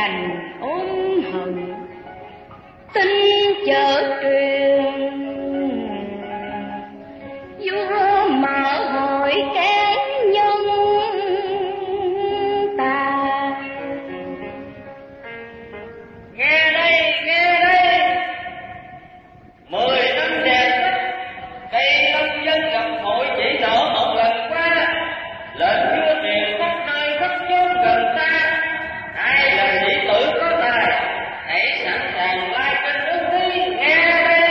đành ôm hận tin chợt truyền, vua mở hỏi kén nhân ta. Nghe đây, 10 năm đẹp, cây nông dân gặp hội chỉ nở một lần qua, lệnh vua truyền khắp nơi khắp chốn gần xa. Ai là sĩ tử có tài, hãy sẵn sàng lai trên nước đi. Nghe đây.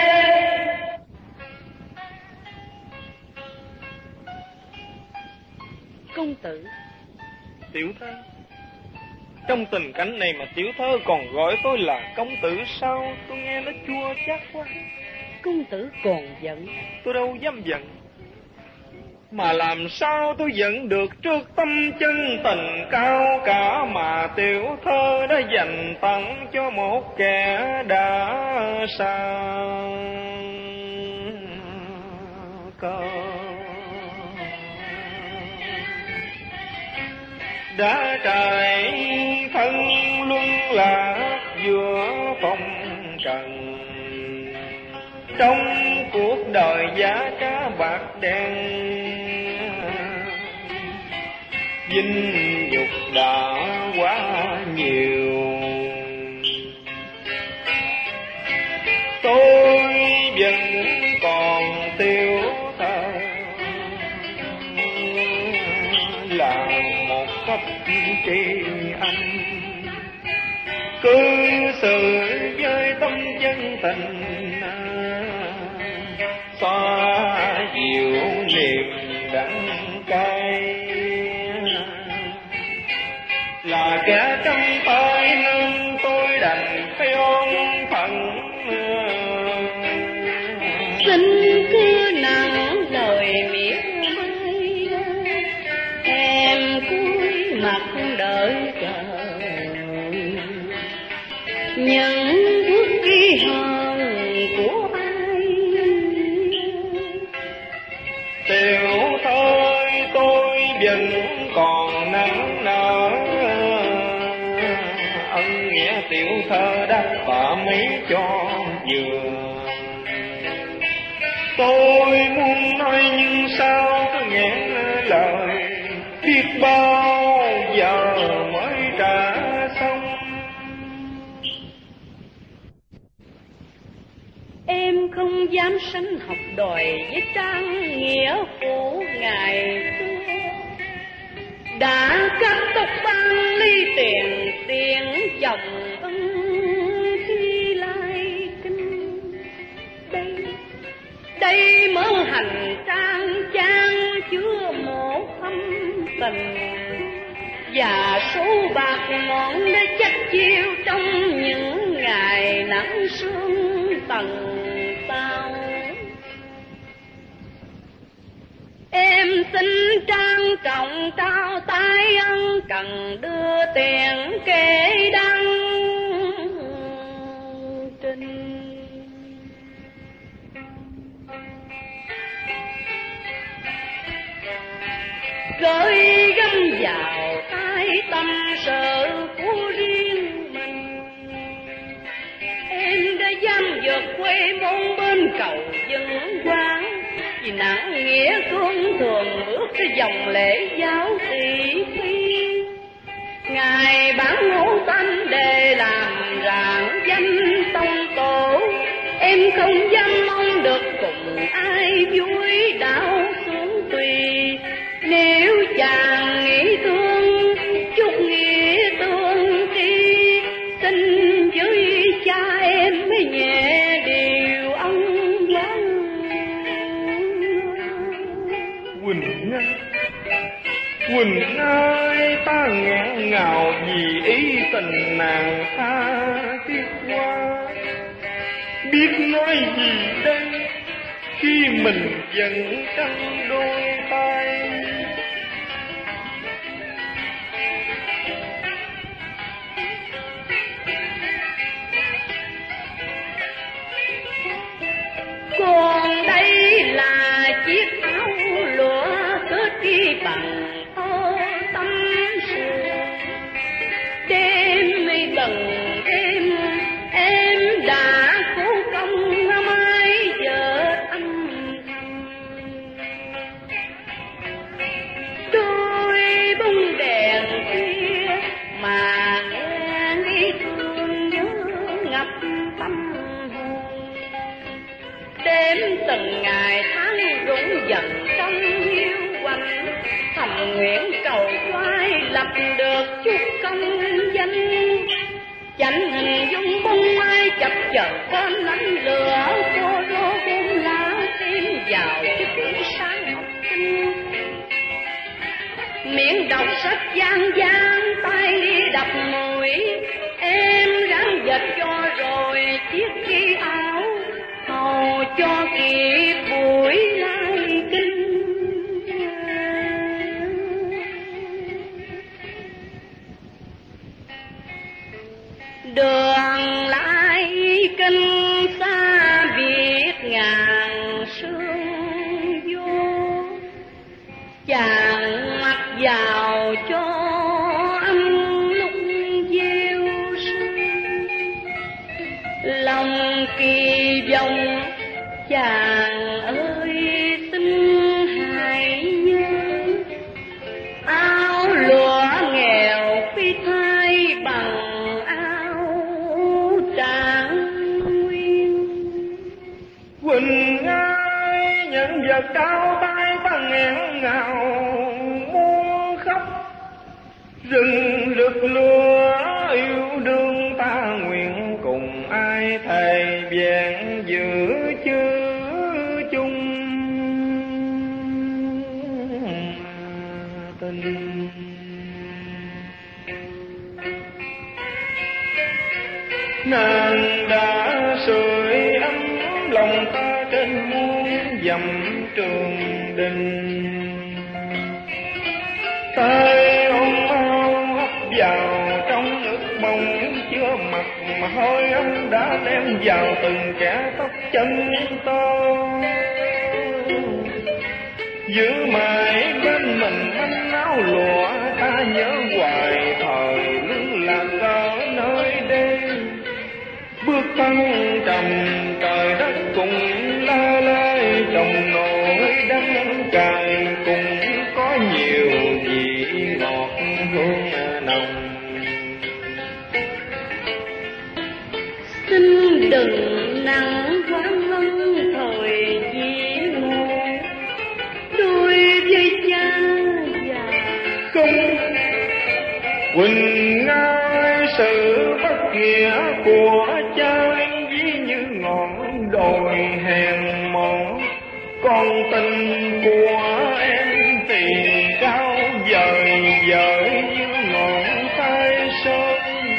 Công tử. Tiểu thơ, trong tình cảnh này mà tiểu thơ còn gọi tôi là công tử sao? Tôi nghe nó chua chát quá. Công tử còn giận? Tôi đâu dám giận. Mà làm sao tôi giận được trước tâm chân tình cao cả mà tiểu thơ đã dành tặng cho một kẻ đã xa cơ. Đã trải thân luân lạc giữa phong trần, trong cuộc đời giá cá bạc đen, vinh nhục đã quá nhiều. Tôi vẫn còn tiêu thơ là một cách tri anh, cư xử với tâm chân tình, xóa dịu niềm đắng cay. Là kẻ trong tay nên tôi đành phải ôm phận, xin cứ nặng lời mỉa mai, em cúi mặt đợi chờ những bước ghi hờn của ai. Tiểu thôi tôi vẫn còn nắng nở, ân nghĩa tiểu thơ đáp tạ mấy cho vừa. Tôi muốn nói nhưng sao cứ nghẹn lời, biết bao giờ mới trả xong. Em không dám sánh học đòi với trang nghĩa của ngày xưa, đã cắt tóc ban ly tiền chồng ân khi lai kinh. Đây mớ hành trang trang chứa một thâm tình, và số bạc ngọn đã chất chiêu trong những ngày nắng sương tầng tao. Em xin trang trọng trao tay ân cần đưa tiền kê đăng trình. Gửi gắm vào tay tâm sự của riêng mình, em đã dám vượt quê môn bên cầu dân quán, vì nặng nghĩa cương thường bước cái dòng lễ giáo thị phi. Ngài bản ngũ tánh để làm rạng danh tông tổ, em không dám mong được cùng ai vui đau xuống tùy. Nếu chàng nghĩ thương chút nghĩa tương tri, xin với cha em mới nhẹ điều ân oán. Quỳnh ơi, ta nghẹn ngào vì ý tình nàng tha thiết quá. Biết nói gì đây khi mình vẫn căng đôi tay. Còn đây là chiếc áo lụa kết đi bằng tơ tâm sự, đêm tâm hồn. Đêm từng ngày tháng rụng dần trong hiu quạnh, thầm nguyện cầu khoai lập được chút công danh. Chẳng hình dung bông mai chập chờn trên ánh lửa, cô đô bông lá thêm vào chiếc buổi sáng học sinh. Miệng đọc sách gian gian, tay đi đập mùi, em ráng dệt cho rồi chiếc kỳ áo, hầu cho kịp buổi lai kinh. Đường lại kinh xa biệt ngàn sương vô, chàng mặc vào cho âm lúc gieo sương. Lòng kỳ vọng chàng ơi xin hãy nhớ, áo lụa nghèo phi thay bằng Quỳnh ơi, những vật đau tay ta nghẹn ngào muốn khóc. Rừng rực lúa yêu đương ta nguyện cùng ai thầy vẹn giữ chữ chung tình. Nàng đã sưởi ấm lòng ta trên muôn dặm trường đình. Tay ôm áo hấp vào trong nước bông chưa mặt, mà hơi ấm đã đem vào từng kẻ tóc chân to. Giữ mãi bên mình manh áo lụa, ta nhớ hoài thời lưng là cỡ nơi đây. Bước thân trầm trời đất cùng la lơi, đồng nỗi đắng cay cùng có nhiều vị ngọt hương nồng. Xin đừng nặng quan ngân thời di ngô, đôi với cha già không. Quỳnh ơi, sự bất nghĩa của cha em ví như ngọn đồi hèn mòn, còn tình của em thì cao vời vời như ngọn tay sơn.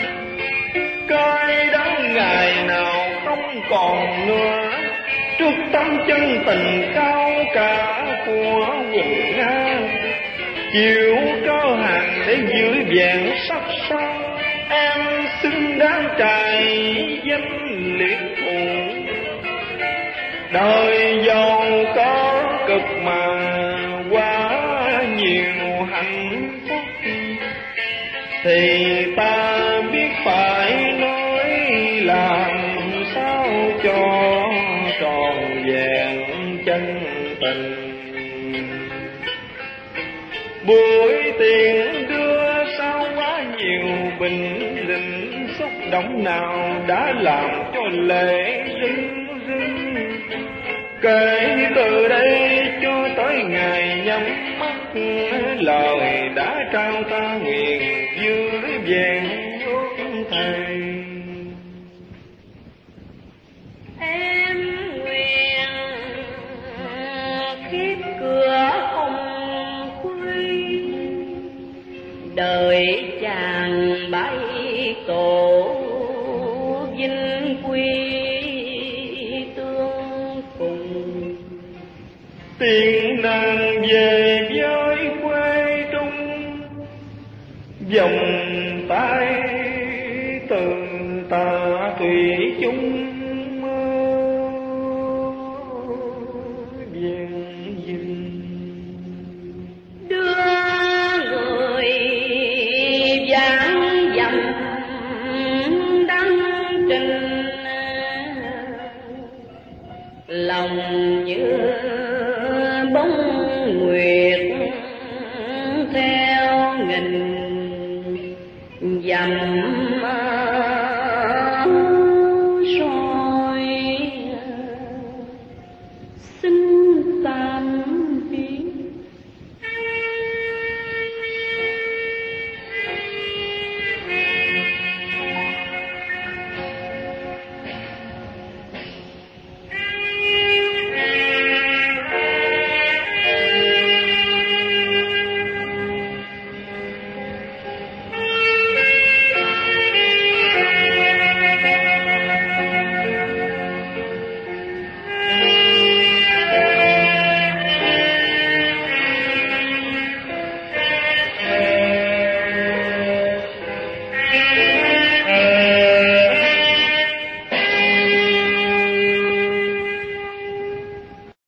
Cái đắng ngày nào không còn nữa, trước tấm chân tình cao cả của Quỳnh Nga. Chịu cơ hàng để giữ vẹn sắc son, em xứng đáng trải danh liệt thù. Đời giàu có cực mà quá nhiều hạnh phúc, thì ta biết phải nói làm sao cho tròn vẹn chân tình. Buổi tiền đưa sao quá nhiều bình định, xúc động nào đã làm cho lệ rưng rưng. Kể từ đây cho tới ngày nhắm mắt, lời đã trao ta nguyện giữ vẹn ước thầy. em nguyện kiếp cửa không khuy, đời chàng bay tổ vinh quy tương cùng. Tiếng nàng về với quê trung, vòng tay từ tà thủy chung vẹn dinh. Đưa người vãng dặm đăng trình, lòng như